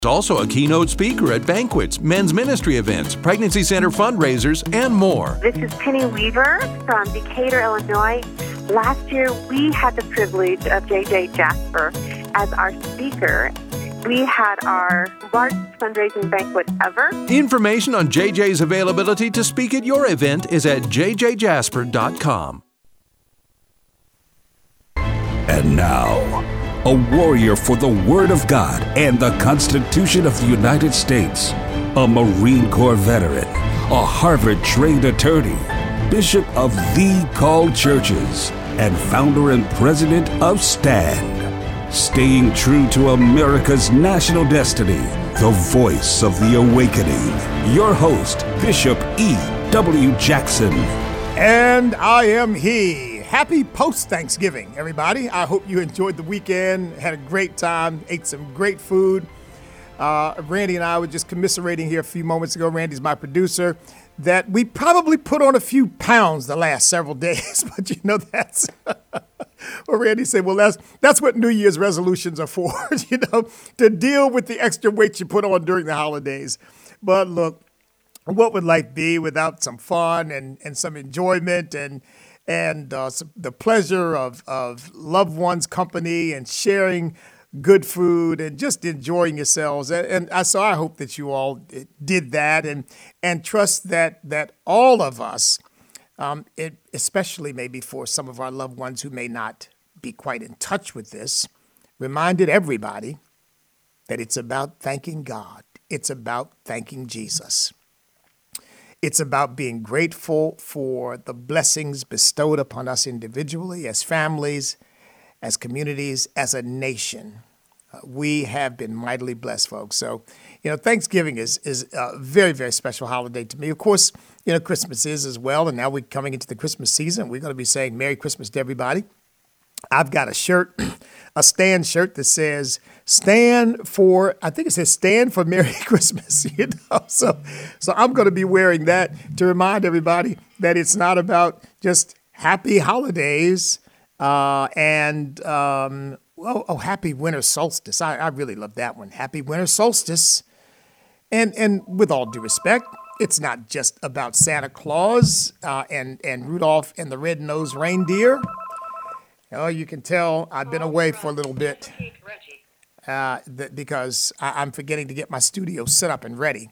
Also a keynote speaker at banquets, men's ministry events, pregnancy center fundraisers, and more. This is Penny Weaver from Decatur, Illinois. Last year, we had the privilege of J.J. Jasper as our speaker. We had our largest fundraising banquet ever. Information on JJ's availability to speak at your event is at jjjasper.com. And now, a warrior for the Word of God and the Constitution of the United States, a Marine Corps veteran, a Harvard-trained attorney, Bishop of the Called Churches, and founder and president of STAND. Staying true to America's national destiny, the voice of the awakening. Your host, Bishop E.W. Jackson. And I am he. Happy post-Thanksgiving, everybody. I hope you enjoyed the weekend, had a great time, ate some great food. Randy and I were just commiserating here a few moments ago. Randy's my producer. That we probably put on a few pounds the last several days, but you know that's. Well, Randy said, "Well, that's what New Year's resolutions are for, you know, to deal with the extra weight you put on during the holidays." But look, what would life be without some fun and some enjoyment and the pleasure of loved ones' company and sharing good food and just enjoying yourselves. So I hope that you all did that and trust that all of us, especially maybe for some of our loved ones who may not be quite in touch with this, reminded everybody that it's about thanking God. It's about thanking Jesus. It's about being grateful for the blessings bestowed upon us individually, as families, as communities, as a nation. We have been mightily blessed, folks. So, you know, Thanksgiving is a very, very special holiday to me. Of course, you know, Christmas is as well. And now we're coming into the Christmas season. We're going to be saying Merry Christmas to everybody. I've got a shirt, a Stand shirt that says stand for Merry Christmas, you know. So I'm going to be wearing that to remind everybody that it's not about just happy holidays happy winter solstice. I really love that one. Happy winter solstice. And with all due respect, it's not just about Santa Claus and Rudolph and the red-nosed reindeer. Oh, you can tell I've been away for a little bit because I'm forgetting to get my studio set up and ready.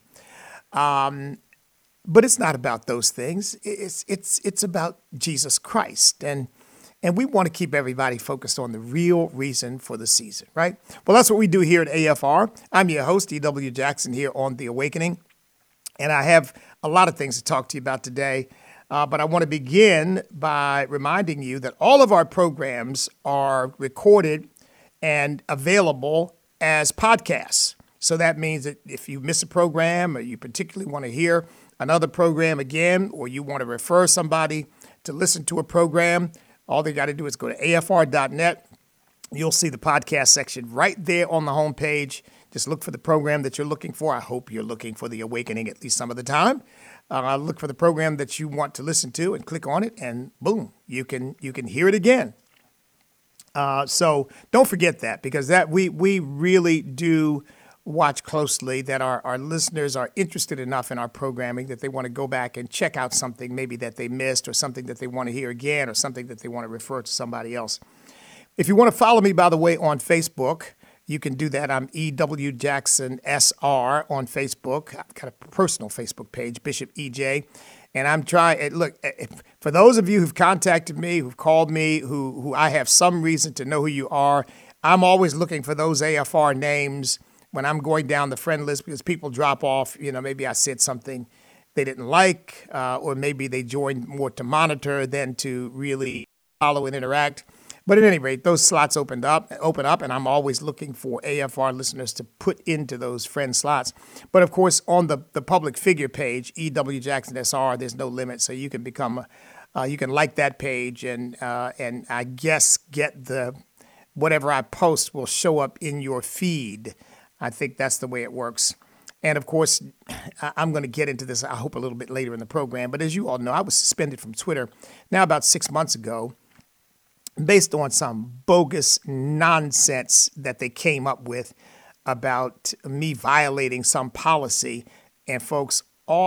But it's not about those things. It's about Jesus Christ. And we want to keep everybody focused on the real reason for the season, right? Well, that's what we do here at AFR. I'm your host, E.W. Jackson, here on The Awakening. And I have a lot of things to talk to you about today. But I want to begin by reminding you that all of our programs are recorded and available as podcasts. So that means that if you miss a program or you particularly want to hear another program again, or you want to refer somebody to listen to a program, all they got to do is go to afr.net. You'll see the podcast section right there on the homepage. Just look for the program that you're looking for. I hope you're looking for The Awakening at least some of the time. Look for the program that you want to listen to and click on it, and boom, you can hear it again. So don't forget that, because that we really do watch closely that our listeners are interested enough in our programming that they want to go back and check out something maybe that they missed, or something that they want to hear again, or something that they want to refer to somebody else. If you want to follow me, by the way, on Facebook, you can do that. I'm E.W. Jackson SR on Facebook. I've got a personal Facebook page, Bishop EJ. And I'm trying, look, for those of you who've contacted me, who've called me, who I have some reason to know who you are, I'm always looking for those AFR names when I'm going down the friend list, because people drop off. You know, maybe I said something they didn't like, or maybe they joined more to monitor than to really follow and interact. But at any rate, those slots open up, and I'm always looking for AFR listeners to put into those friend slots. But of course, on the public figure page, E.W. Jackson SR, there's no limit, so you can become, you can like that page, and I guess get whatever I post will show up in your feed. I think that's the way it works. And of course, I'm going to get into this, I hope, a little bit later in the program. But as you all know, I was suspended from Twitter now about 6 months ago, based on some bogus nonsense that they came up with about me violating some policy. And folks,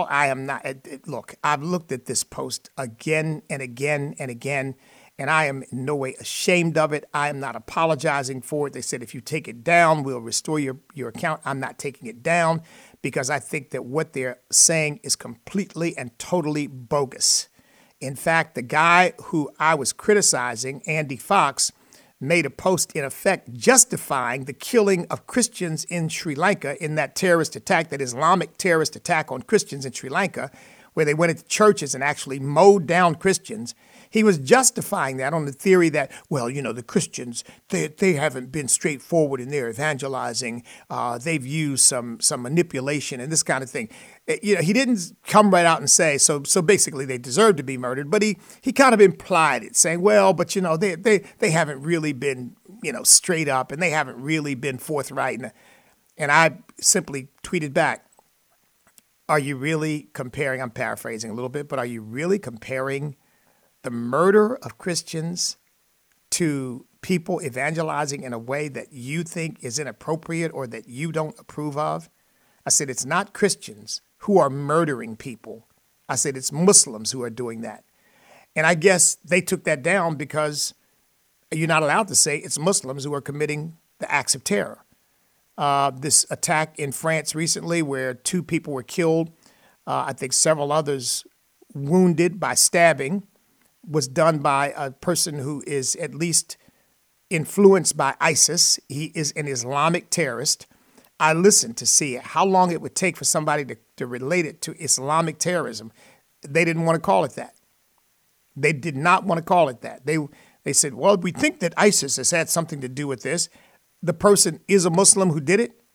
look, I've looked at this post again and again and again, and I am in no way ashamed of it. I am not apologizing for it. They said, if you take it down, we'll restore your account. I'm not taking it down because I think that what they're saying is completely and totally bogus. In fact, the guy who I was criticizing, Andy Fox, made a post in effect justifying the killing of Christians in Sri Lanka in that terrorist attack, that Islamic terrorist attack on Christians in Sri Lanka, where they went into churches and actually mowed down Christians. He was justifying that on the theory that, well, the Christians, they haven't been straightforward in their evangelizing. They've used some manipulation and this kind of thing. He didn't come right out and say, so basically they deserve to be murdered, but he kind of implied it, saying, well, but they haven't really been, straight up, and they haven't really been forthright. And I simply tweeted back, are you really comparing, I'm paraphrasing a little bit, but are you really comparing the murder of Christians to people evangelizing in a way that you think is inappropriate or that you don't approve of? I said, it's not Christians who are murdering people. I said, it's Muslims who are doing that. And I guess they took that down because you're not allowed to say it's Muslims who are committing the acts of terror. This attack in France recently where 2 people were killed, I think several others wounded by stabbing, was done by a person who is at least influenced by ISIS. He is an Islamic terrorist. I listened to see how long it would take for somebody to relate it to Islamic terrorism. They didn't want to call it that. They did not want to call it that. They said, well, we think that ISIS has had something to do with this. The person is a Muslim who did it.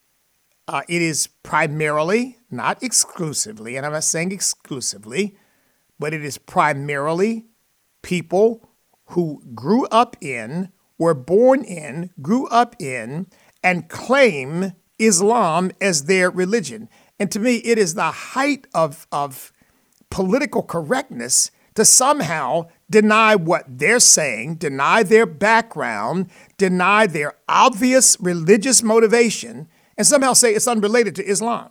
It is primarily, not exclusively, and I'm not saying exclusively, but it is primarily people who grew up in, were born in, grew up in, and claim Islam as their religion. And to me, it is the height of political correctness to somehow deny what they're saying, deny their background, deny their obvious religious motivation, and somehow say it's unrelated to Islam.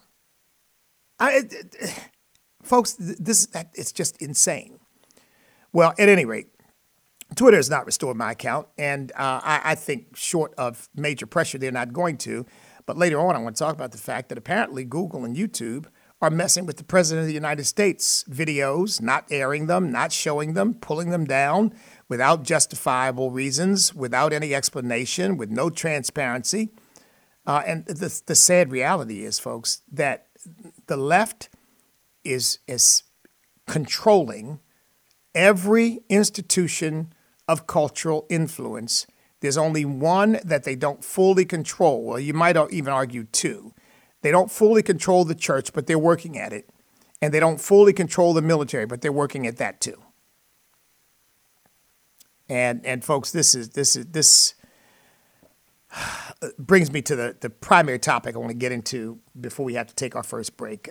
Folks, it's just insane. Well, at any rate, Twitter has not restored my account, and I think short of major pressure, they're not going to. But later on, I want to talk about the fact that apparently Google and YouTube are messing with the President of the United States videos, not airing them, not showing them, pulling them down without justifiable reasons, without any explanation, with no transparency. And the sad reality is, folks, that the left is controlling every institution of cultural influence. There's only one that they don't fully control. Well, you might even argue 2. They don't fully control the church, but they're working at it. And they don't fully control the military, but they're working at that too. And folks, this brings me to the primary topic I want to get into before we have to take our first break.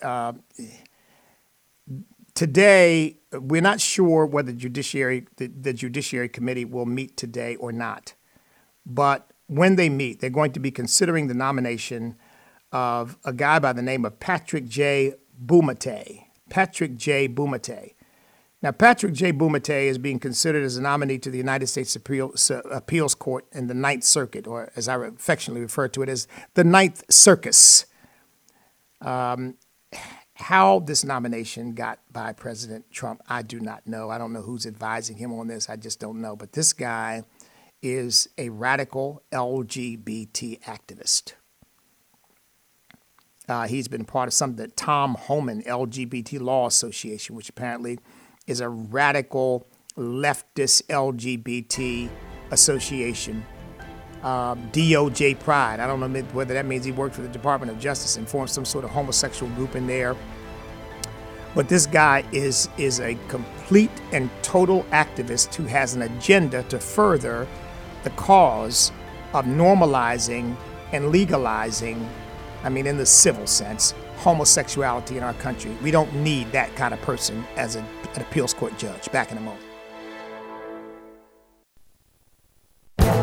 Today, we're not sure whether the Judiciary Committee will meet today or not. But when they meet, they're going to be considering the nomination of a guy by the name of Patrick J. Bumatay. Patrick J. Bumatay. Now, Patrick J. Bumatay is being considered as a nominee to the United States Appeals Court in the Ninth Circuit, or as I affectionately refer to it as the Ninth Circus. How this nomination got by President Trump, I do not know. I don't know who's advising him on this. I just don't know. But this guy is a radical LGBT activist. He's been part of something that Tom Homan LGBT Law Association, which apparently is a radical leftist LGBT association. DOJ Pride. I don't know whether that means he worked for the Department of Justice and formed some sort of homosexual group in there. But this guy is a complete and total activist who has an agenda to further the cause of normalizing and legalizing, I mean, in the civil sense, homosexuality in our country. We don't need that kind of person as an appeals court judge. Back in a moment.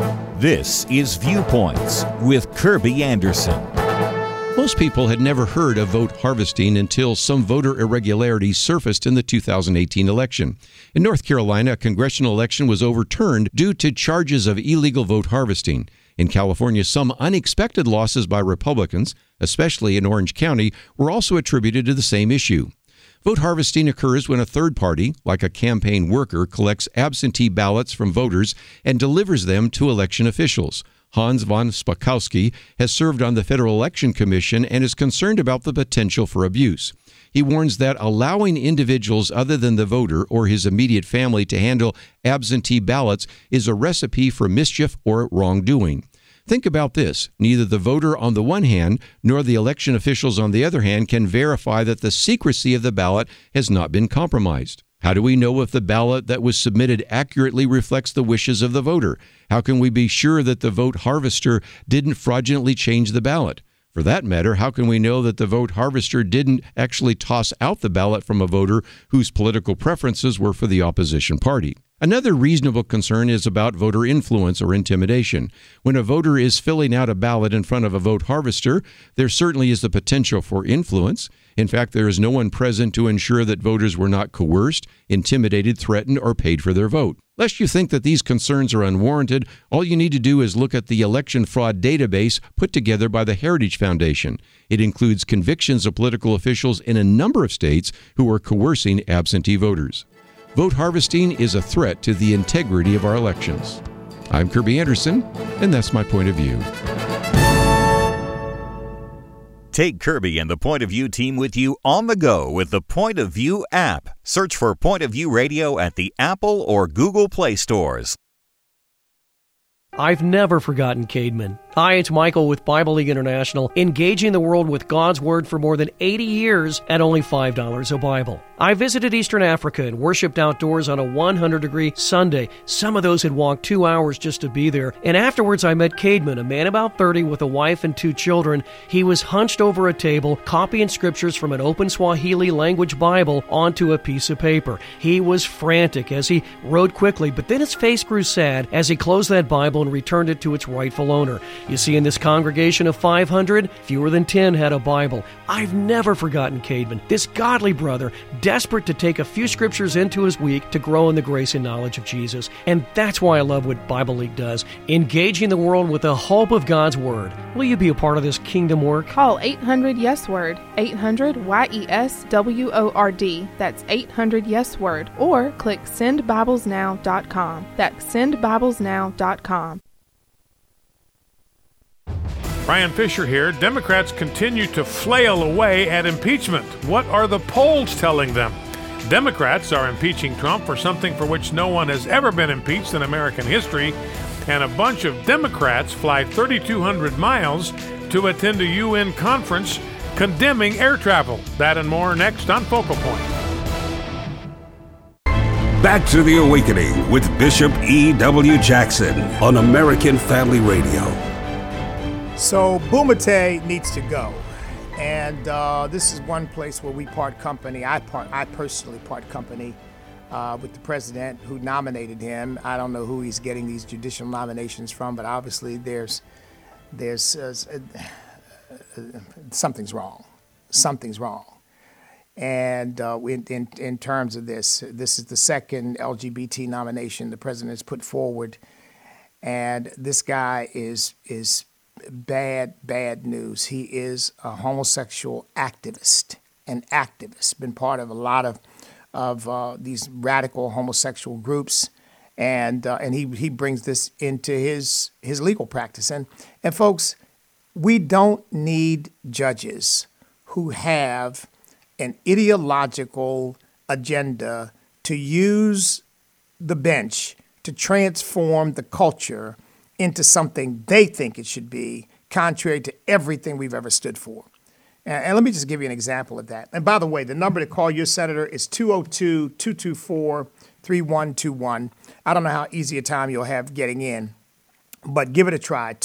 This is Viewpoints with Kirby Anderson. Most people had never heard of vote harvesting until some voter irregularities surfaced in the 2018 election. In North Carolina, a congressional election was overturned due to charges of illegal vote harvesting. In California, some unexpected losses by Republicans, especially in Orange County, were also attributed to the same issue. Vote harvesting occurs when a third party, like a campaign worker, collects absentee ballots from voters and delivers them to election officials. Hans von Spakovsky has served on the Federal Election Commission and is concerned about the potential for abuse. He warns that allowing individuals other than the voter or his immediate family to handle absentee ballots is a recipe for mischief or wrongdoing. Think about this. Neither the voter on the one hand nor the election officials on the other hand can verify that the secrecy of the ballot has not been compromised. How do we know if the ballot that was submitted accurately reflects the wishes of the voter? How can we be sure that the vote harvester didn't fraudulently change the ballot? For that matter, how can we know that the vote harvester didn't actually toss out the ballot from a voter whose political preferences were for the opposition party? Another reasonable concern is about voter influence or intimidation. When a voter is filling out a ballot in front of a vote harvester, there certainly is the potential for influence. In fact, there is no one present to ensure that voters were not coerced, intimidated, threatened, or paid for their vote. Lest you think that these concerns are unwarranted, all you need to do is look at the election fraud database put together by the Heritage Foundation. It includes convictions of political officials in a number of states who are coercing absentee voters. Vote harvesting is a threat to the integrity of our elections. I'm Kirby Anderson, and that's my point of view. Take Kirby and the Point of View team with you on the go with the Point of View app. Search for Point of View Radio at the Apple or Google Play stores. I've never forgotten Caedmon. Hi, it's Michael with Bible League International, engaging the world with God's Word for more than 80 years at only $5 a Bible. I visited Eastern Africa and worshiped outdoors on a 100-degree Sunday. Some of those had walked 2 hours just to be there. And afterwards, I met Caedmon, a man about 30 with a wife and 2 children. He was hunched over a table, copying scriptures from an open Swahili language Bible onto a piece of paper. He was frantic as he wrote quickly, but then his face grew sad as he closed that Bible and returned it to its rightful owner. You see, in this congregation of 500, fewer than 10 had a Bible. I've never forgotten Caedmon, this godly brother, desperate to take a few scriptures into his week to grow in the grace and knowledge of Jesus. And that's why I love what Bible League does, engaging the world with the hope of God's Word. Will you be a part of this kingdom work? Call 800-YES-WORD, 800-YES-WORD. That's 800-YES-WORD. Or click sendbiblesnow.com. That's sendbiblesnow.com. Brian Fisher here. Democrats continue to flail away at impeachment. What are the polls telling them? Democrats are impeaching Trump for something for which no one has ever been impeached in American history, and a bunch of Democrats fly 3,200 miles to attend a UN conference condemning air travel. That and more next on Focal Point. Back to the Awakening with Bishop E.W. Jackson on American Family Radio. So Bumate needs to go, and this is one place where we part company. I personally part company with the president who nominated him. I don't know who he's getting these judicial nominations from, but obviously there's something's wrong. Something's wrong. And in terms of this is the second LGBT nomination the president has put forward, and this guy is bad news. He is a homosexual activist, been part of a lot of these radical homosexual groups, and he brings this into his legal practice. And folks, we don't need judges who have an ideological agenda to use the bench to transform the culture into something they think it should be, contrary to everything we've ever stood for. And let me just give you an example of that. And by the way, the number to call your senator is 202-224-3121. I don't know how easy a time you'll have getting in, but give it a try.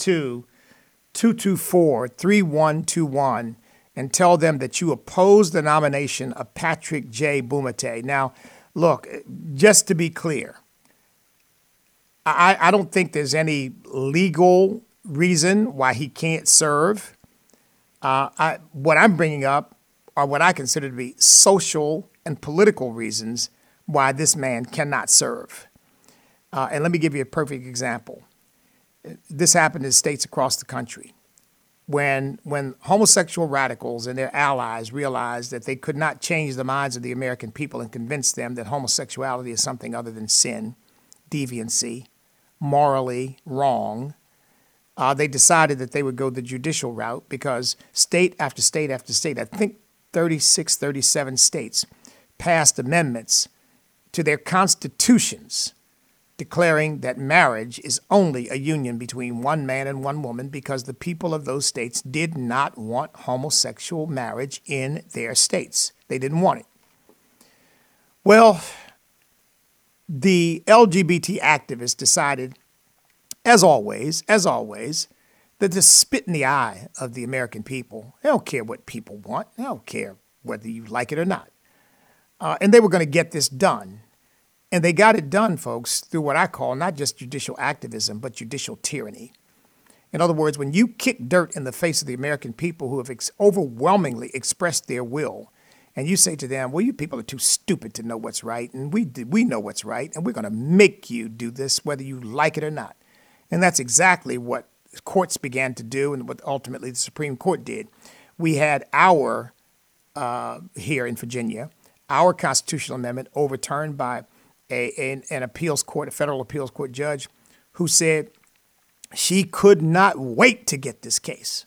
202-224-3121, and tell them that you oppose the nomination of Patrick J. Bumate. Now, look, just to be clear, I don't think there's any legal reason why he can't serve. What I'm bringing up are what I consider to be social and political reasons why this man cannot serve. And let me give you a perfect example. This happened in states across the country. When homosexual radicals and their allies realized that they could not change the minds of the American people and convince them that homosexuality is something other than sin, deviancy, morally wrong, they decided that they would go the judicial route because state after state after state, I think 36, 37 states, passed amendments to their constitutions declaring that marriage is only a union between one man and one woman because the people of those states did not want homosexual marriage in their states. They didn't want it. Well, the LGBT activists decided, as always, that to spit in the eye of the American people. They don't care what people want. They don't care whether you like it or not. And they were going to get this done. And they got it done, folks, through what I call not just judicial activism, but judicial tyranny. In other words, when you kick dirt in the face of the American people who have overwhelmingly expressed their will, and you say to them, well, you people are too stupid to know what's right, and we know what's right, and we're going to make you do this whether you like it or not. And that's exactly what courts began to do and what ultimately the Supreme Court did. We had here in Virginia, our constitutional amendment overturned by an appeals court, a federal appeals court judge, who said she could not wait to get this case,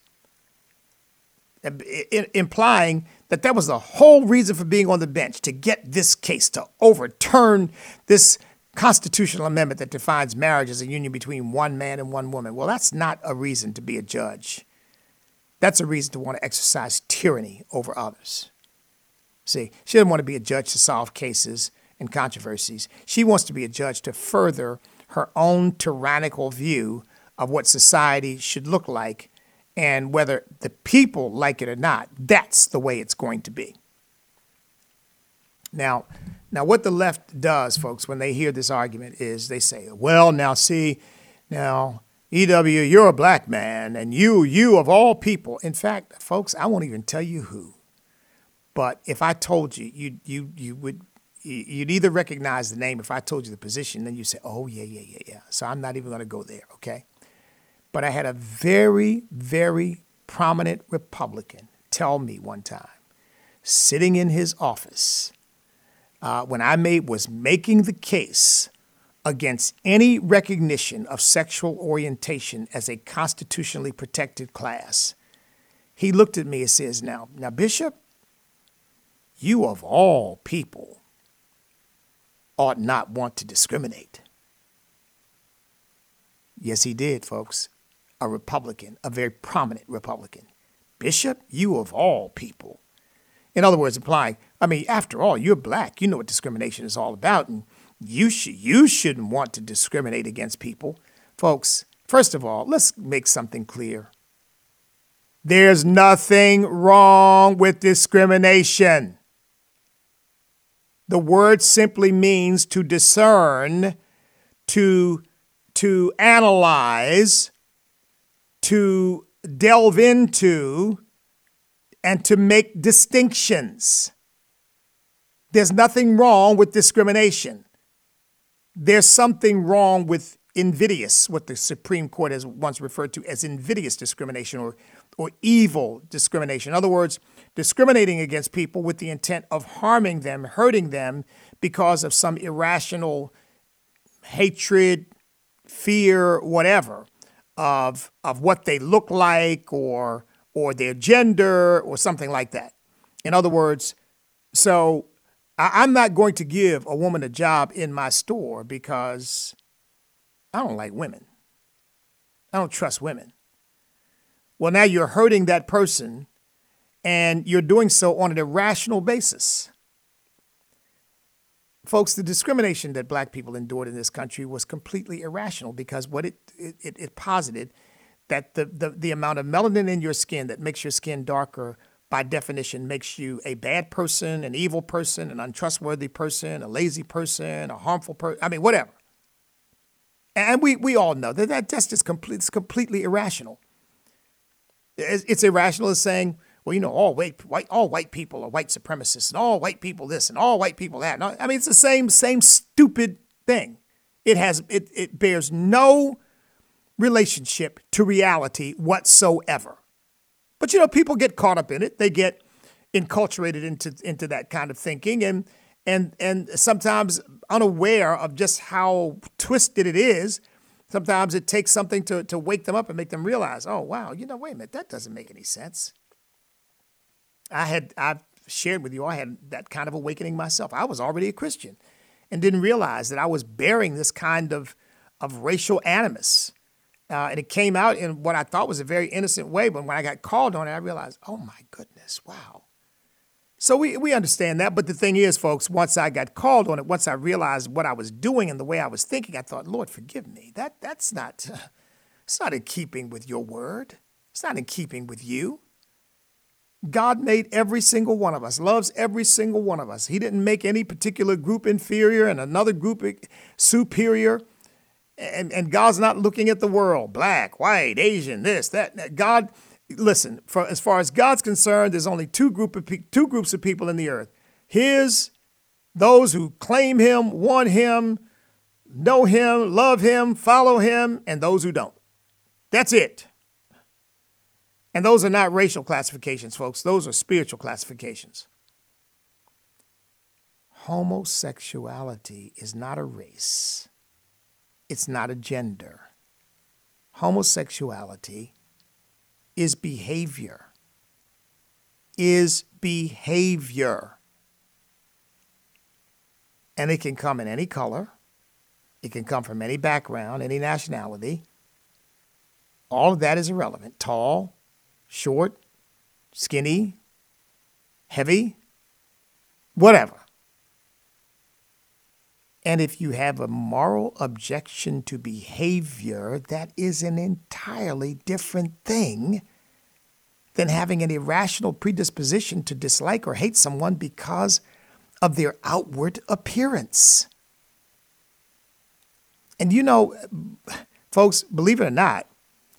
implying that was the whole reason for being on the bench, to get this case, to overturn this constitutional amendment that defines marriage as a union between one man and one woman. Well, that's not a reason to be a judge. That's a reason to want to exercise tyranny over others. See, she doesn't want to be a judge to solve cases and controversies. She wants to be a judge to further her own tyrannical view of what society should look like, and whether the people like it or not, that's the way it's going to be. Now what the left does, folks, when they hear this argument is they say, well, now, E.W., you're a black man, and you of all people. In fact, folks, I won't even tell you who. But if I told you, you'd either recognize the name. If I told you the position, then you say, oh, yeah. So I'm not even going to go there, okay? But I had a very, very prominent Republican tell me one time, sitting in his office, when I was making the case against any recognition of sexual orientation as a constitutionally protected class, he looked at me and says, now, Bishop, you of all people ought not want to discriminate. Yes, he did, folks. A Republican, a very prominent Republican. Bishop, you of all people. In other words, implying, after all, you're black. You know what discrimination is all about, and you shouldn't want to discriminate against people. Folks, first of all, let's make something clear. There's nothing wrong with discrimination. The word simply means to discern, to analyze, to delve into, and to make distinctions. There's nothing wrong with discrimination. There's something wrong with invidious, what the Supreme Court has once referred to as invidious discrimination or evil discrimination. In other words, discriminating against people with the intent of harming them, hurting them because of some irrational hatred, fear, whatever, of what they look like or their gender or something like that. In other words, so I'm not going to give a woman a job in my store because I don't like women. I don't trust women. Well, now you're hurting that person, and you're doing so on an irrational basis. Folks, the discrimination that black people endured in this country was completely irrational because what it posited that the amount of melanin in your skin that makes your skin darker by definition makes you a bad person, an evil person, an untrustworthy person, a lazy person, a harmful person, whatever. And we all know that that's just it's completely irrational. It's irrational as saying, well, you know, all white people are white supremacists, and all white people this, and all white people that. No, I mean, it's the same stupid thing. It bears no relationship to reality whatsoever. But, you know, people get caught up in it. They get enculturated into that kind of thinking, and sometimes unaware of just how twisted it is. Sometimes it takes something to wake them up and make them realize, oh, wow, you know, wait a minute, that doesn't make any sense. I've shared with you, I had that kind of awakening myself. I was already a Christian and didn't realize that I was bearing this kind of racial animus. And it came out in what I thought was a very innocent way, but when I got called on it, I realized, oh my goodness, wow. So we understand that, but the thing is, folks, once I got called on it, once I realized what I was doing and the way I was thinking, I thought, Lord, forgive me. It's not in keeping with your word. It's not in keeping with you. God made every single one of us, loves every single one of us. He didn't make any particular group inferior and another group superior. And God's not looking at the world, black, white, Asian, this, that. God, listen, as far as God's concerned, there's only two groups of people in the earth. Those who claim him, want him, know him, love him, follow him, and those who don't. That's it. And those are not racial classifications, folks. Those are spiritual classifications. Homosexuality is not a race. It's not a gender. Homosexuality is behavior. And it can come in any color. It can come from any background, any nationality. All of that is irrelevant. Tall, short, skinny, heavy, whatever. And if you have a moral objection to behavior, that is an entirely different thing than having an irrational predisposition to dislike or hate someone because of their outward appearance. And you know, folks, believe it or not,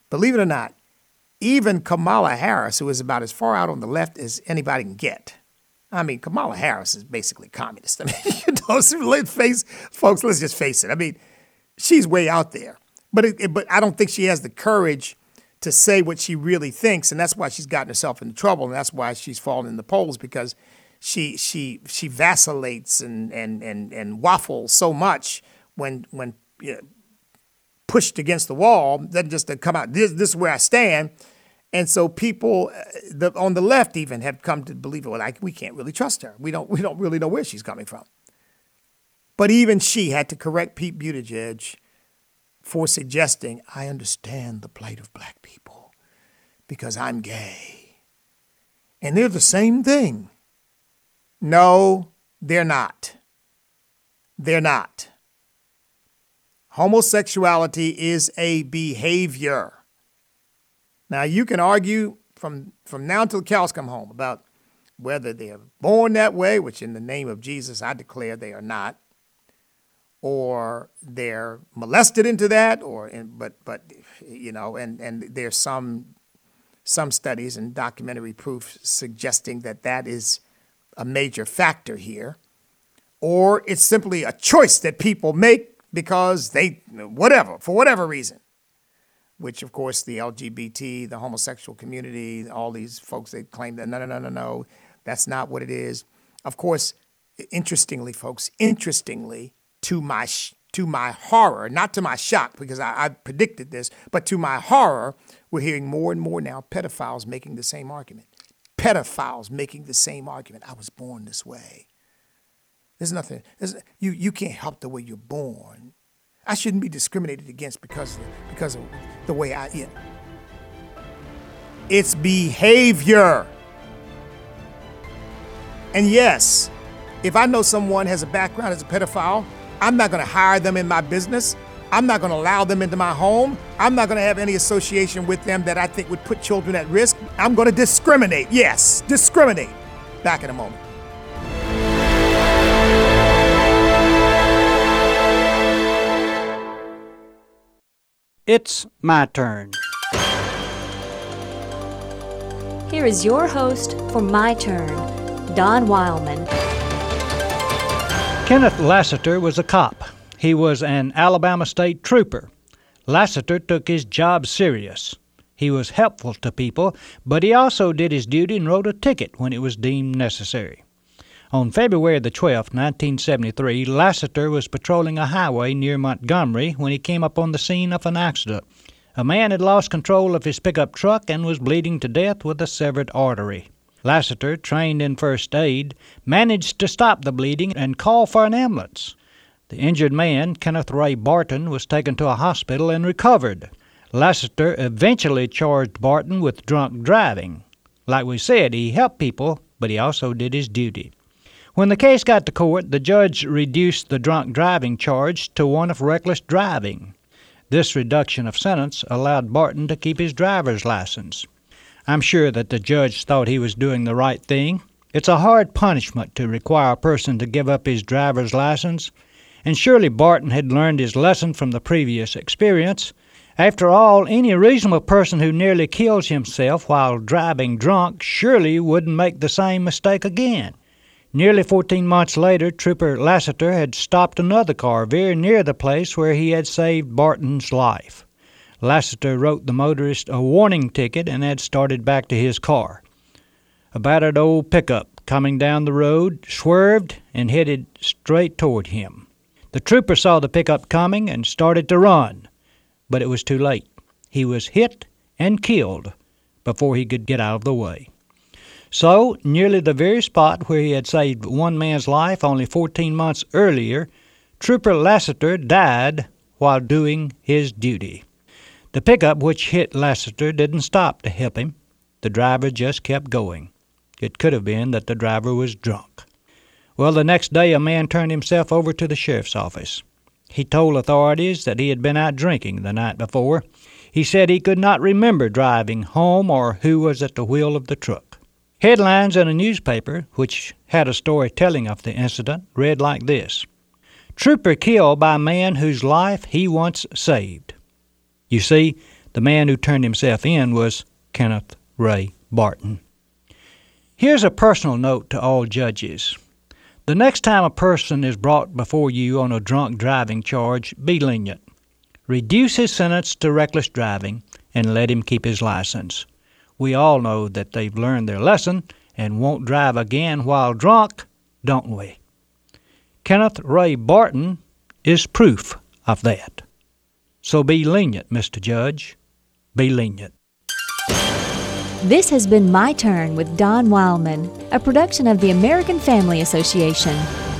even Kamala Harris, who is about as far out on the left as anybody can get. I mean, Kamala Harris is basically communist. I mean, you know, folks, let's just face it. I mean, she's way out there. But I don't think she has the courage to say what she really thinks, and that's why she's gotten herself into trouble, and that's why she's fallen in the polls, because she vacillates and waffles so much when you know, pushed against the wall, then just to come out, this is where I stand. And so people on the left even have come to believe, well, we can't really trust her. We don't really know where she's coming from. But even she had to correct Pete Buttigieg for suggesting, I understand the plight of black people because I'm gay. And they're the same thing. No, they're not. They're not. Homosexuality is a behavior. Now, you can argue from now until the cows come home about whether they're born that way, which in the name of Jesus, I declare they are not, or they're molested into that, but you know, and there's some studies and documentary proof suggesting that is a major factor here, or it's simply a choice that people make because for whatever reason. Which, of course, the LGBT, the homosexual community, all these folks, they claim that, no, that's not what it is. Of course, interestingly, folks, to my horror, not to my shock, because I predicted this, but to my horror, we're hearing more and more now pedophiles making the same argument. I was born this way. There's nothing, you can't help the way you're born. I shouldn't be discriminated against because of the way I am. It's behavior. And yes, if I know someone has a background as a pedophile, I'm not going to hire them in my business. I'm not going to allow them into my home. I'm not going to have any association with them that I think would put children at risk. I'm going to discriminate. Yes, discriminate. Back in a moment. It's my turn. Here is your host for My Turn, Don Wildman. Kenneth Lassiter was a cop. He was an Alabama State Trooper. Lassiter took his job serious. He was helpful to people, but he also did his duty and wrote a ticket when it was deemed necessary. On February the 12th, 1973, Lassiter was patrolling a highway near Montgomery when he came up on the scene of an accident. A man had lost control of his pickup truck and was bleeding to death with a severed artery. Lassiter, trained in first aid, managed to stop the bleeding and call for an ambulance. The injured man, Kenneth Ray Barton, was taken to a hospital and recovered. Lassiter eventually charged Barton with drunk driving. Like we said, he helped people, but he also did his duty. When the case got to court, the judge reduced the drunk driving charge to one of reckless driving. This reduction of sentence allowed Barton to keep his driver's license. I'm sure that the judge thought he was doing the right thing. It's a hard punishment to require a person to give up his driver's license, and surely Barton had learned his lesson from the previous experience. After all, any reasonable person who nearly kills himself while driving drunk surely wouldn't make the same mistake again. Nearly 14 months later, Trooper Lassiter had stopped another car very near the place where he had saved Barton's life. Lassiter wrote the motorist a warning ticket and had started back to his car. A battered old pickup coming down the road swerved and headed straight toward him. The trooper saw the pickup coming and started to run, but it was too late. He was hit and killed before he could get out of the way. So, nearly the very spot where he had saved one man's life only 14 months earlier, Trooper Lassiter died while doing his duty. The pickup which hit Lassiter didn't stop to help him. The driver just kept going. It could have been that the driver was drunk. Well, the next day a man turned himself over to the sheriff's office. He told authorities that he had been out drinking the night before. He said he could not remember driving home or who was at the wheel of the truck. Headlines in a newspaper, which had a story telling of the incident, read like this: "Trooper killed by man whose life he once saved." You see, the man who turned himself in was Kenneth Ray Barton. Here's a personal note to all judges. The next time a person is brought before you on a drunk driving charge, be lenient. Reduce his sentence to reckless driving and let him keep his license. We all know that they've learned their lesson and won't drive again while drunk, don't we? Kenneth Ray Barton is proof of that. So be lenient, Mr. Judge. Be lenient. This has been My Turn with Don Wildman, a production of the American Family Association.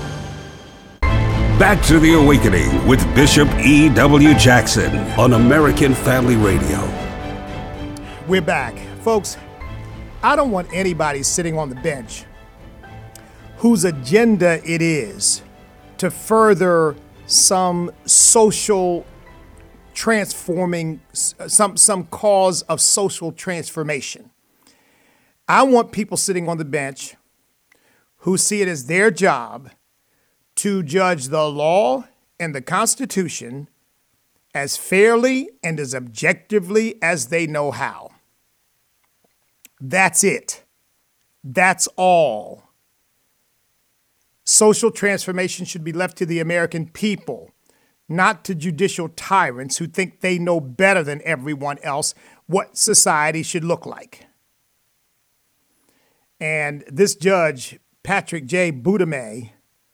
Back to the Awakening with Bishop E.W. Jackson on American Family Radio. We're back. Folks, I don't want anybody sitting on the bench whose agenda it is to further some social transforming, some cause of social transformation. I want people sitting on the bench who see it as their job to judge the law and the Constitution as fairly and as objectively as they know how. That's it. That's all. Social transformation should be left to the American people, not to judicial tyrants who think they know better than everyone else what society should look like. And this judge, Patrick J. Boudamé,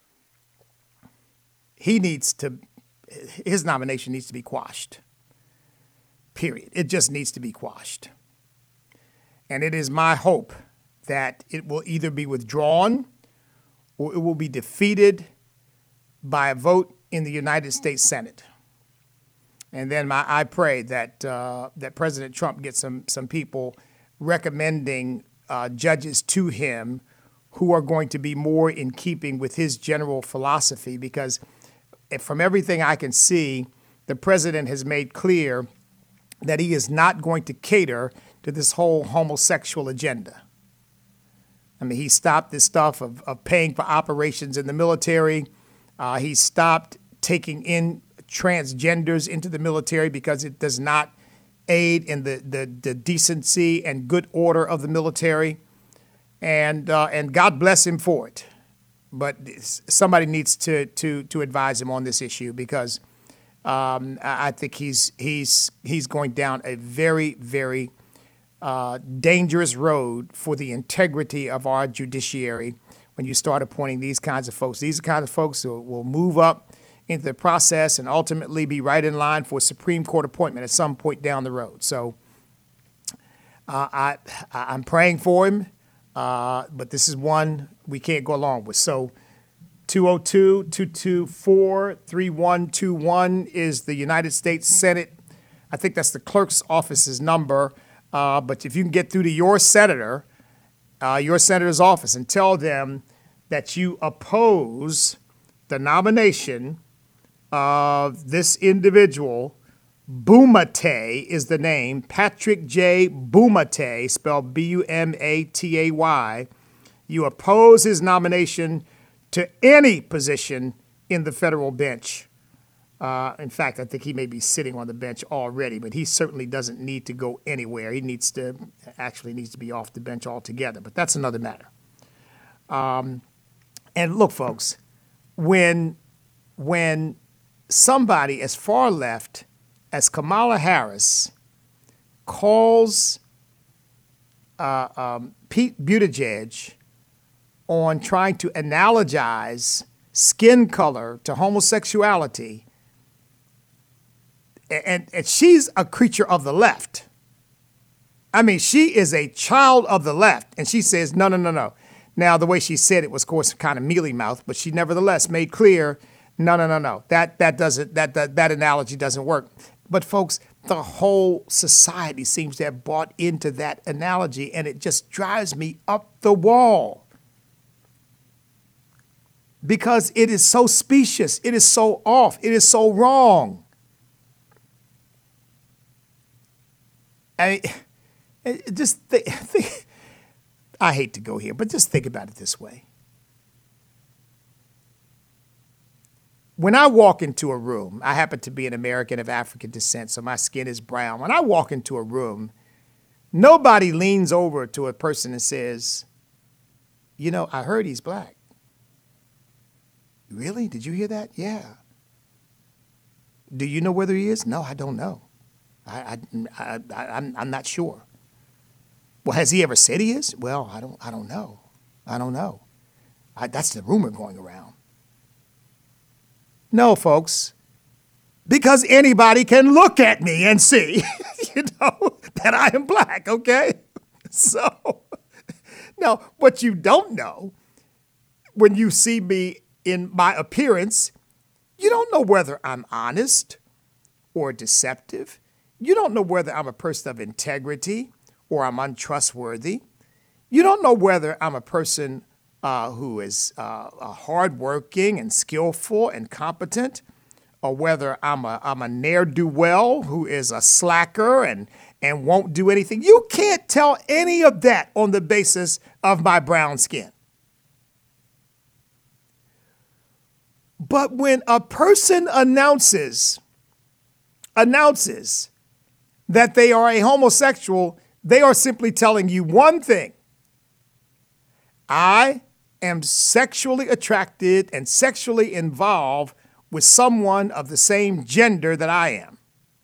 his nomination needs to be quashed. Period. It just needs to be quashed. And it is my hope that it will either be withdrawn or it will be defeated by a vote in the United States Senate. And then I pray that that President Trump gets some people recommending judges to him who are going to be more in keeping with his general philosophy, because from everything I can see, the president has made clear that he is not going to cater to this whole homosexual agenda. I mean, he stopped this stuff of paying for operations in the military. He stopped taking transgenders into the military because it does not aid in the decency and good order of the military. And God bless him for it. But somebody needs to advise him on this issue because I think he's going down a very, very dangerous road for the integrity of our judiciary when you start appointing these kinds of folks. These are the kinds of folks who will move up into the process and ultimately be right in line for a Supreme Court appointment at some point down the road. So I'm praying for him, but this is one we can't go along with. So 202-224-3121 is the United States Senate. I think that's the clerk's office's number. But if you can get through to your senator's office and tell them that you oppose the nomination of this individual, Bumatay is the name, Patrick J. Bumatay, spelled Bumatay. You oppose his nomination to any position in the federal bench. In fact, I think he may be sitting on the bench already, but he certainly doesn't need to go anywhere. He needs to be off the bench altogether, but that's another matter. And look, folks, when somebody as far left as Kamala Harris calls Pete Buttigieg on trying to analogize skin color to homosexuality, and she's a creature of the left. I mean, she is a child of the left, and she says, no. Now, the way she said it was, of course, kind of mealy-mouthed, but she nevertheless made clear, no. That analogy doesn't work. But, folks, the whole society seems to have bought into that analogy, and it just drives me up the wall. Because it is so specious, it is so off, it is so wrong. I mean, just think, I hate to go here, but just think about it this way. When I walk into a room, I happen to be an American of African descent, so my skin is brown. When I walk into a room, nobody leans over to a person and says, you know, I heard he's black. Really? Did you hear that? Yeah. Do you know whether he is? No, I don't know. I'm not sure. Well, has he ever said he is? Well, I don't know. That's the rumor going around. No, folks, because anybody can look at me and see, that I am black, okay? So, now, what you don't know, when you see me in my appearance, you don't know whether I'm honest or deceptive. You don't know whether I'm a person of integrity or I'm untrustworthy. You don't know whether I'm a person who is hardworking and skillful and competent, or whether I'm a ne'er-do-well who is a slacker and won't do anything. You can't tell any of that on the basis of my brown skin. But when a person announces that they are a homosexual, they are simply telling you one thing. I am sexually attracted and sexually involved with someone of the same gender that I am.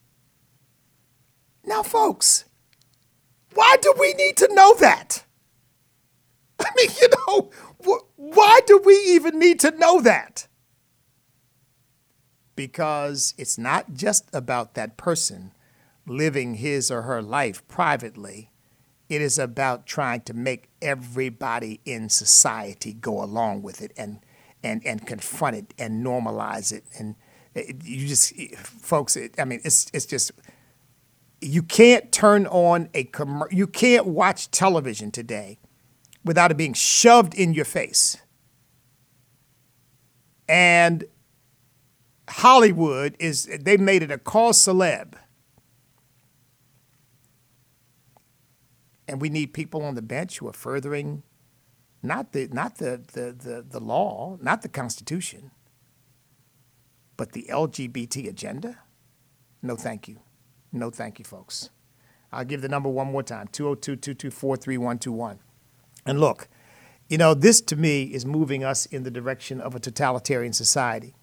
Now, folks, why do we need to know that? I mean, why do we even need to know that? Because it's not just about that person living his or her life privately. It is about trying to make everybody in society go along with it and confront it and normalize it. And folks, it's just, you can't turn on you can't watch television today without it being shoved in your face. And Hollywood they made it a cause célèbre. And we need people on the bench who are furthering not the law, not the Constitution, But the LGBT agenda? No, thank you. No, thank you, folks. I'll give the number one more time, 202-224-3121. And look, you know, this to me is moving us in the direction of a totalitarian society.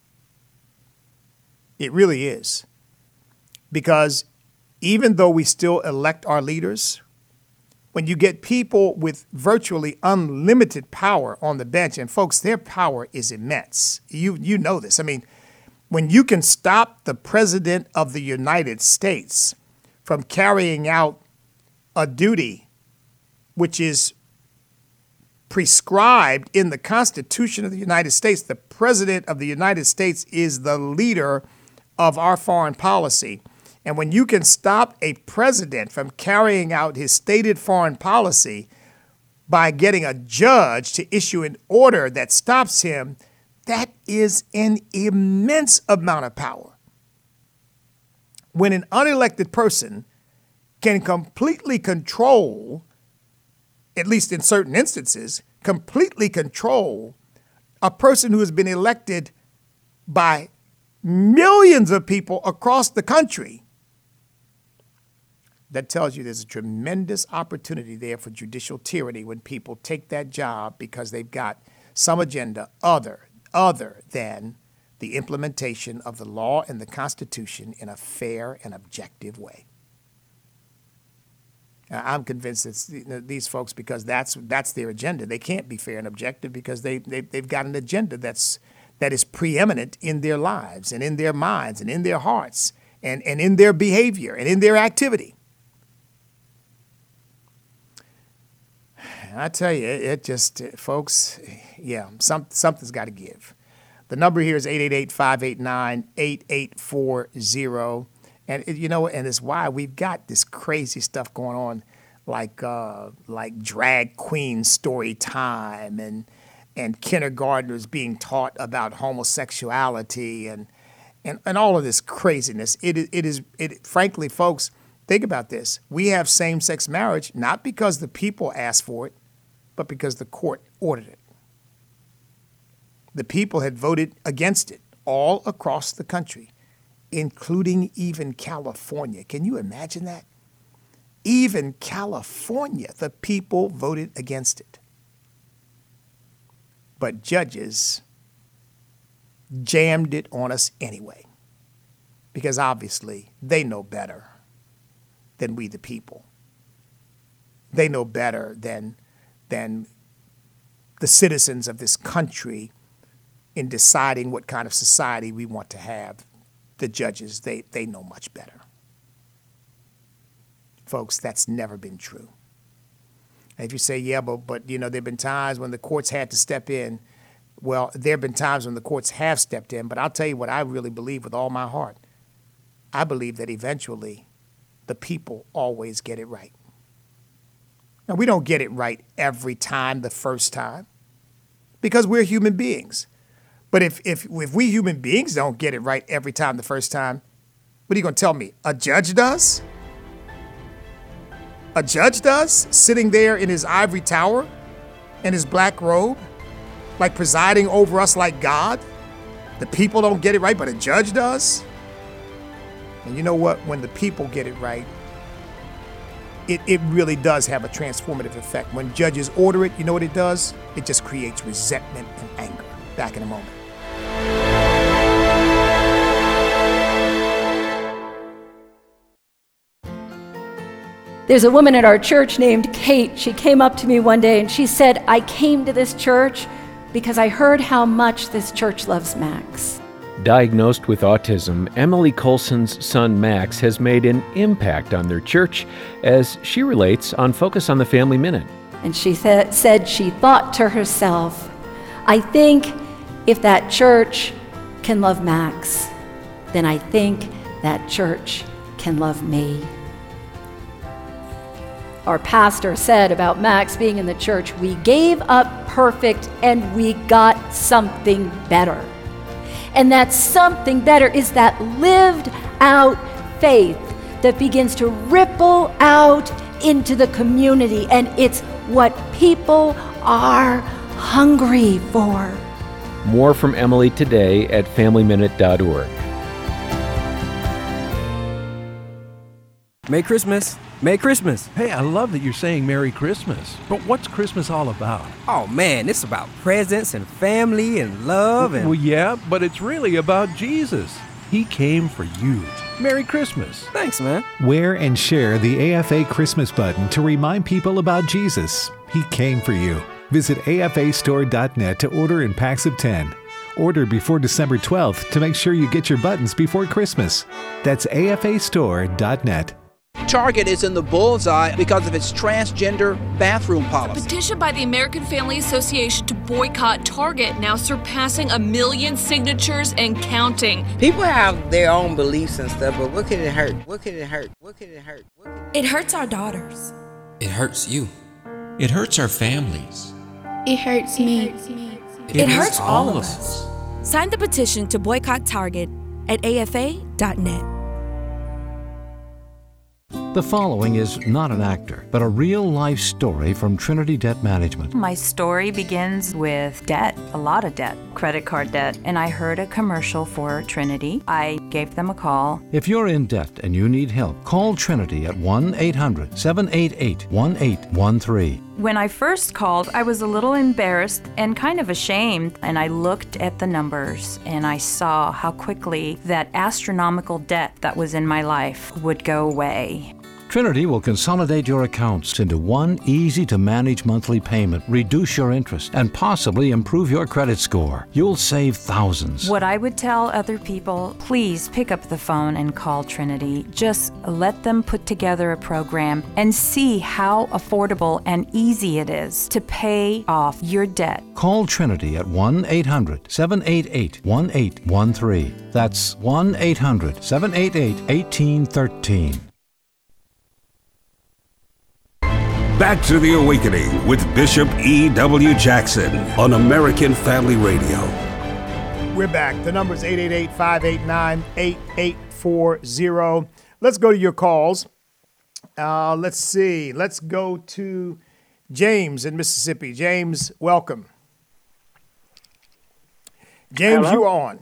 It really is. Because even though we still elect our leaders, when you get people with virtually unlimited power on the bench, and folks, their power is immense. You know this. I mean, when you can stop the president of the United States from carrying out a duty which is prescribed in the Constitution of the United States, the president of the United States is the leader of our foreign policy. And when you can stop a president from carrying out his stated foreign policy by getting a judge to issue an order that stops him, that is an immense amount of power. When an unelected person can completely control, at least in certain instances, completely control a person who has been elected by millions of people across the country, that tells you there's a tremendous opportunity there for judicial tyranny when people take that job because they've got some agenda other than the implementation of the law and the Constitution in a fair and objective way. I'm convinced it's these folks, because that's their agenda. They can't be fair and objective because they've got an agenda that is preeminent in their lives and in their minds and in their hearts and in their behavior and in their activity. I tell you, it just, folks, yeah, something's got to give. The number here is 888-589-8840. And, you know, and it's why we've got this crazy stuff going on, like drag queen story time and kindergartners being taught about homosexuality and all of this craziness. Frankly, folks, think about this. We have same-sex marriage not because the people asked for it, but because the court ordered it. The people had voted against it all across the country, including even California. Can you imagine that? Even California, the people voted against it. But judges jammed it on us anyway, because obviously they know better than we the people. They know better than the citizens of this country in deciding what kind of society we want to have. The judges, they know much better. Folks, that's never been true. And if you say, yeah, but you know, there have been times when the courts had to step in. Well, there have been times when the courts have stepped in, but I'll tell you what I really believe with all my heart. I believe that eventually the people always get it right. Now, we don't get it right every time the first time because we're human beings. But if we human beings don't get it right every time the first time, what are you going to tell me? A judge does? A judge does? Sitting there in his ivory tower in his black robe, like presiding over us like God? The people don't get it right, but a judge does? And you know what? When the people get it right, it really does have a transformative effect. When judges order it, you know what it does? It just creates resentment and anger. Back in a moment. There's a woman at our church named Kate. She came up to me one day and she said, I came to this church because I heard how much this church loves Max. Diagnosed with autism, Emily Colson's son Max has made an impact on their church, as she relates on Focus on the Family Minute. And she said she thought to herself, I think if that church can love Max, then I think that church can love me. Our pastor said about Max being in the church, we gave up perfect and we got something better. And that something better is that lived out faith that begins to ripple out into the community. And it's what people are hungry for. More from Emily today at FamilyMinute.org. Merry Christmas. Merry Christmas. Hey, I love that you're saying Merry Christmas. But what's Christmas all about? Oh, man, it's about presents and family and love and... Well, yeah, but it's really about Jesus. He came for you. Merry Christmas. Thanks, man. Wear and share the AFA Christmas button to remind people about Jesus. He came for you. Visit afastore.net to order in packs of 10. Order before December 12th to make sure you get your buttons before Christmas. That's afastore.net. Target is in the bullseye because of its transgender bathroom policy. A petition by the American Family Association to boycott Target now surpassing 1 million signatures and counting. People have their own beliefs and stuff, but what can it hurt? What can it hurt? What can it hurt? It hurts our daughters. It hurts you. It hurts our families. It hurts me. It hurts all of us. Sign the petition to boycott Target at afa.net. The following is not an actor, but a real-life story from Trinity Debt Management. My story begins with debt, a lot of debt, credit card debt, and I heard a commercial for Trinity. I gave them a call. If you're in debt and you need help, call Trinity at 1-800-788-1813. When I first called, I was a little embarrassed and kind of ashamed, and I looked at the numbers and I saw how quickly that astronomical debt that was in my life would go away. Trinity will consolidate your accounts into one easy-to-manage monthly payment, reduce your interest, and possibly improve your credit score. You'll save thousands. What I would tell other people, please pick up the phone and call Trinity. Just let them put together a program and see how affordable and easy it is to pay off your debt. Call Trinity at 1-800-788-1813. That's 1-800-788-1813. Back to the Awakening with Bishop E.W. Jackson on American Family Radio. We're back. The number is 888-589-8840. Let's go to your calls. Let's see. Let's go to James in Mississippi. James, welcome. James, Hello? you're on.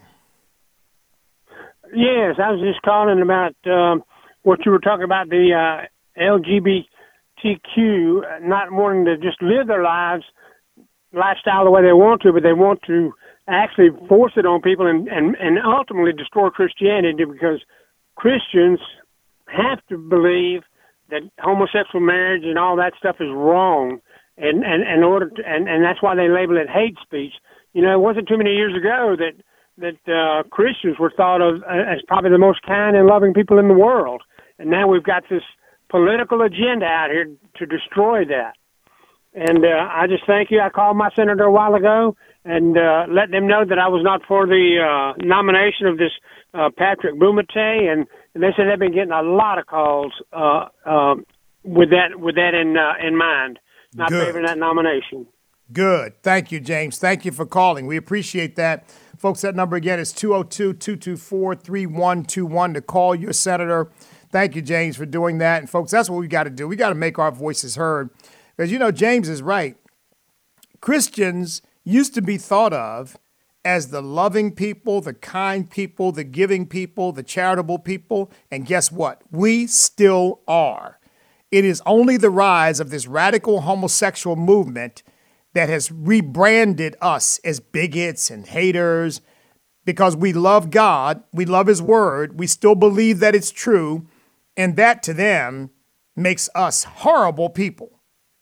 Yes, I was just calling about what you were talking about, the LGBTQ not wanting to just live their lifestyle the way they want to, but they want to actually force it on people and ultimately destroy Christianity, because Christians have to believe that homosexual marriage and all that stuff is wrong, and that's why they label it hate speech. You know, it wasn't too many years ago that Christians were thought of as probably the most kind and loving people in the world, and now we've got this political agenda out here to destroy that. And I just thank you. I called my senator a while ago and let them know that I was not for the nomination of this Patrick Bumate, and they said they've been getting a lot of calls with that in mind, not favoring that nomination. Good. Thank you, James. Thank you for calling. We appreciate that. Folks, that number again is 202-224-3121 to call your senator. Thank you, James, for doing that. And, folks, that's what we got to do. We got to make our voices heard. Because, you know, James is right. Christians used to be thought of as the loving people, the kind people, the giving people, the charitable people. And guess what? We still are. It is only the rise of this radical homosexual movement that has rebranded us as bigots and haters, because we love God, we love His Word, we still believe that it's true, and that to them makes us horrible people.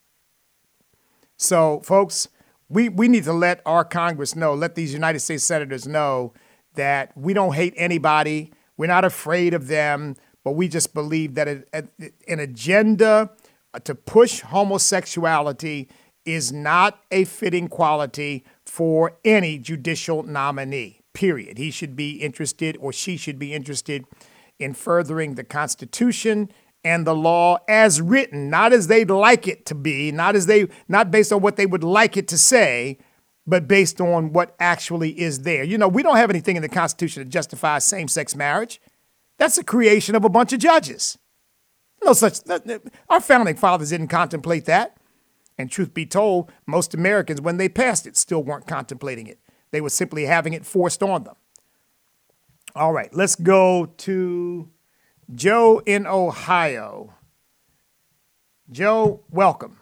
So, folks, we need to let our Congress know, let these United States senators know that we don't hate anybody, we're not afraid of them, but we just believe that an agenda to push homosexuality is not a fitting quality for any judicial nominee, period. He should be interested, or she should be interested, in furthering the Constitution and the law as written, not as they'd like it to be, not based on what they would like it to say, but based on what actually is there. You know, we don't have anything in the Constitution that justifies same-sex marriage. That's a creation of a bunch of judges. Our founding fathers didn't contemplate that. And truth be told, most Americans, when they passed it, still weren't contemplating it. They were simply having it forced on them. All right, let's go to Joe in Ohio. Joe, welcome.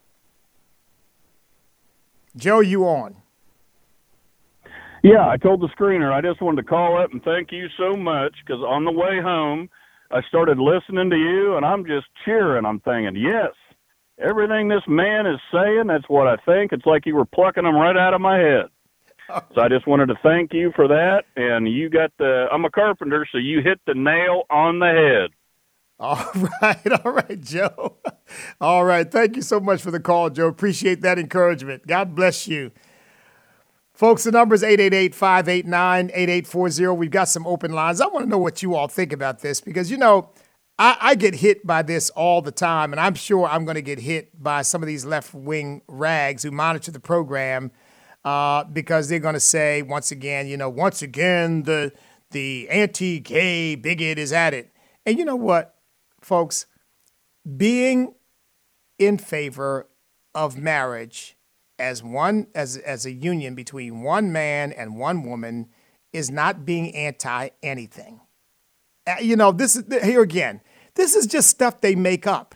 Joe, you on? Yeah, I told the screener I just wanted to call up and thank you so much, because on the way home, I started listening to you, and I'm just cheering. I'm thinking, yes, everything this man is saying, that's what I think. It's like you were plucking them right out of my head. So I just wanted to thank you for that. And you got I'm a carpenter, so you hit the nail on the head. All right, Joe. All right. Thank you so much for the call, Joe. Appreciate that encouragement. God bless you. Folks, the number is 888-589-8840. We've got some open lines. I want to know what you all think about this because, I get hit by this all the time, and I'm sure I'm going to get hit by some of these left-wing rags who monitor the program because they're going to say, once again, the anti-gay bigot is at it. And you know what, folks? Being in favor of marriage as a union between one man and one woman is not being anti-anything. This is here again. This is just stuff they make up.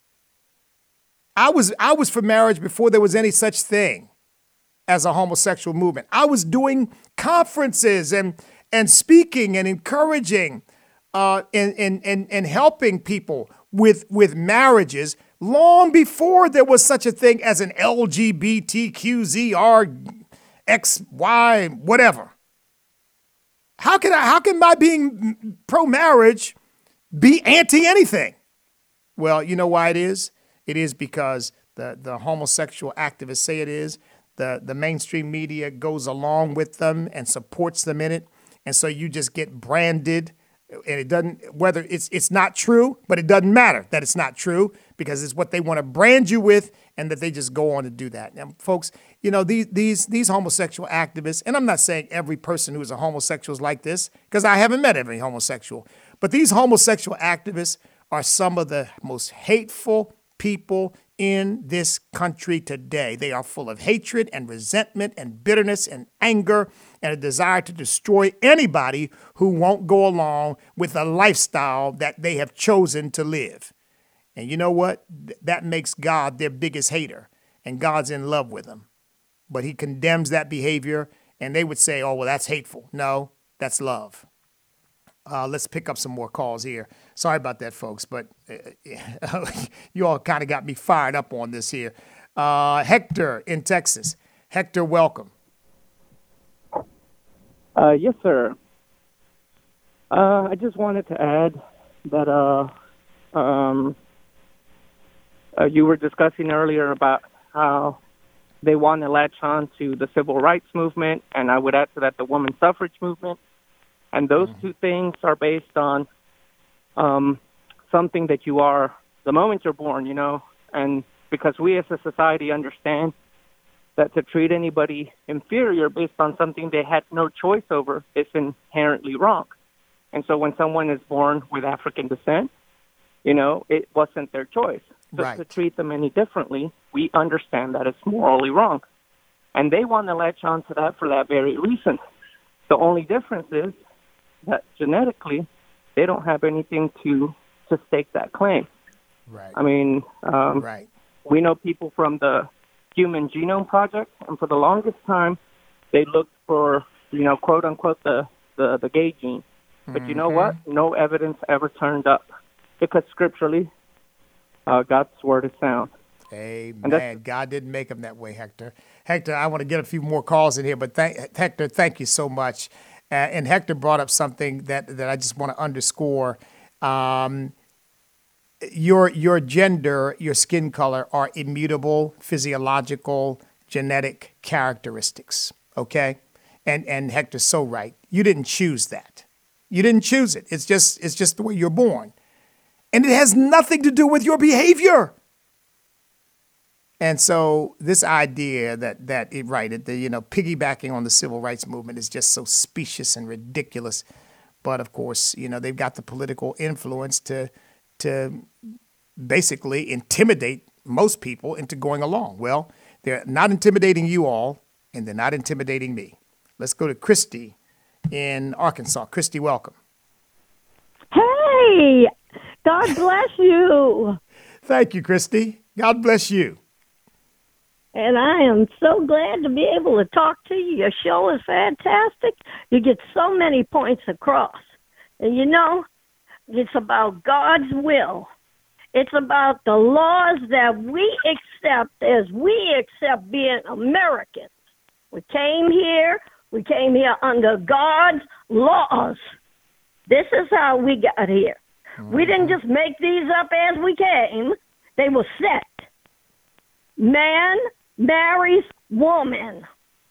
I was for marriage before there was any such thing as a homosexual movement. I was doing conferences and speaking and encouraging and helping people with marriages long before there was such a thing as an LGBTQZRXY whatever. How can my being pro-marriage be anti-anything? Well, you know why it is? It is because the homosexual activists say it is. The mainstream media goes along with them and supports them in it. And so you just get branded, and it doesn't, whether it's not true, but it doesn't matter that it's not true because it's what they want to brand you with, and that they just go on to do that. Now, folks, these homosexual activists, and I'm not saying every person who's a homosexual is like this, because I haven't met every homosexual, but these homosexual activists are some of the most hateful people in this country today. They are full of hatred and resentment and bitterness and anger and a desire to destroy anybody who won't go along with the lifestyle that they have chosen to live. And you know what? That makes God their biggest hater, and God's in love with them. But he condemns that behavior, and they would say, oh, well, that's hateful. No, that's love. Let's pick up some more calls here. Sorry about that, folks, but you all kind of got me fired up on this here. Hector in Texas. Hector, welcome. Yes, sir. I just wanted to add that you were discussing earlier about how they want to latch on to the civil rights movement, and I would add to that the women's suffrage movement. And those two things are based on something that you are the moment you're born, and because we as a society understand that to treat anybody inferior based on something they had no choice over is inherently wrong. And so when someone is born with African descent, it wasn't their choice. So to treat them any differently, we understand that it's morally wrong. And they want to latch on to that for that very reason. The only difference is that genetically, they don't have anything to stake that claim. Right. I mean, we know people from the Human Genome Project, and for the longest time, they looked for, quote unquote, the gay gene. But you know what? No evidence ever turned up because scripturally, God's word is sound. Amen. God didn't make them that way, Hector. Hector, I want to get a few more calls in here, but Hector, thank you so much. And Hector brought up something that I just want to underscore. Your gender, your skin color are immutable physiological genetic characteristics, okay? And Hector's so right. You didn't choose that. You didn't choose it. It's just the way you're born. And it has nothing to do with your behavior. And so this idea piggybacking on the civil rights movement is just so specious and ridiculous. But of course, they've got the political influence to basically intimidate most people into going along. Well, they're not intimidating you all, and they're not intimidating me. Let's go to Christy in Arkansas. Christy, welcome. Hey, God bless you. Thank you, Christy. God bless you. And I am so glad to be able to talk to you. Your show is fantastic. You get so many points across. And you know, it's about God's will. It's about the laws that we accept as we accept being Americans. We came here under God's laws. This is how we got here. We didn't just make these up as we came. They were set. Man marries woman.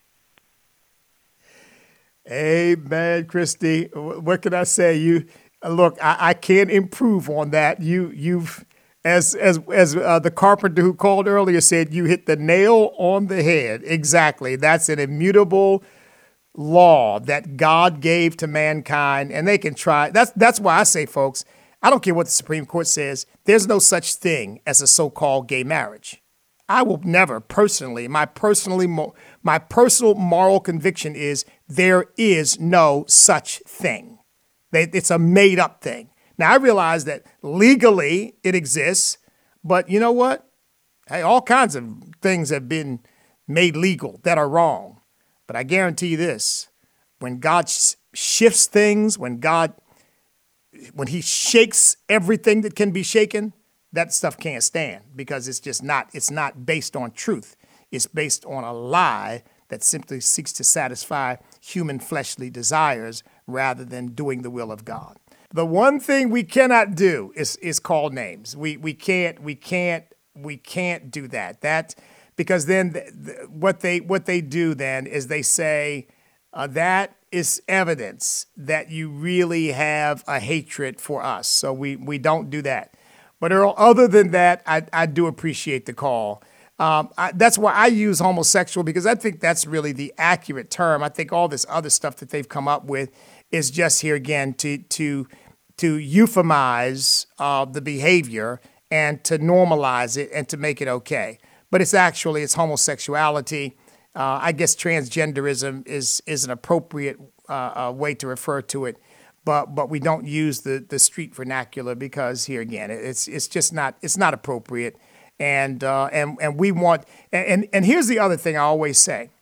Amen, Christy. What can I say? Look, I can't improve on that. You've as the carpenter who called earlier said, you hit the nail on the head. Exactly. That's an immutable law that God gave to mankind, and they can try. That's why I say, folks, I don't care what the Supreme Court says. There's no such thing as a so-called gay marriage. I will never personally, my personal moral conviction is there is no such thing. It's a made-up thing. Now, I realize that legally it exists, but you know what? Hey, all kinds of things have been made legal that are wrong. But I guarantee you this, when God shifts things, when he shakes everything that can be shaken, that stuff can't stand, because it's not based on truth. It's based on a lie that simply seeks to satisfy human fleshly desires rather than doing the will of God. The one thing we cannot do is call names. We can't do that. Because then what they do then is they say that is evidence that you really have a hatred for us. So we don't do that. But Earl, other than that, I do appreciate the call. That's why I use homosexual, because I think that's really the accurate term. I think all this other stuff that they've come up with is just here again to euphemize the behavior and to normalize it and to make it okay. But it's homosexuality. I guess transgenderism is an appropriate way to refer to it. But we don't use the street vernacular, because here again, it's just not appropriate. And we want, and here's the other thing I always say.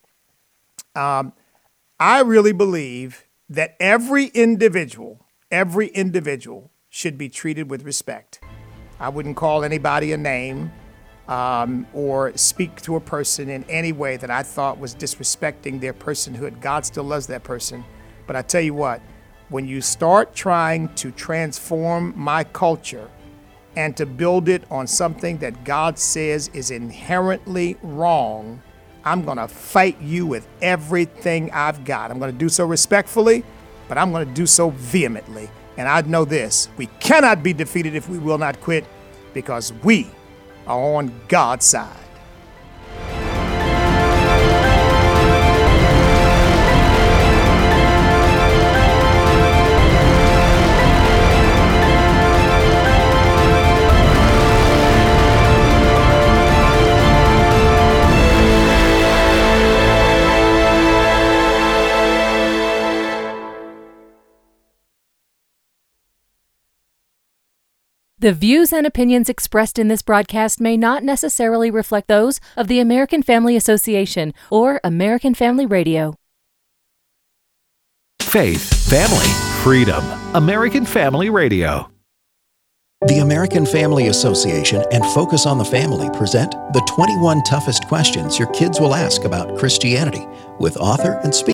I really believe that every individual should be treated with respect. I wouldn't call anybody a name or speak to a person in any way that I thought was disrespecting their personhood. God still loves that person. But I tell you what, when you start trying to transform my culture and to build it on something that God says is inherently wrong, I'm going to fight you with everything I've got. I'm going to do so respectfully, but I'm going to do so vehemently. And I know this, we cannot be defeated if we will not quit, because we are on God's side. The views and opinions expressed in this broadcast may not necessarily reflect those of the American Family Association or American Family Radio. Faith, family, freedom. American Family Radio. The American Family Association and Focus on the Family present the 21 toughest questions your kids will ask about Christianity with author and speaker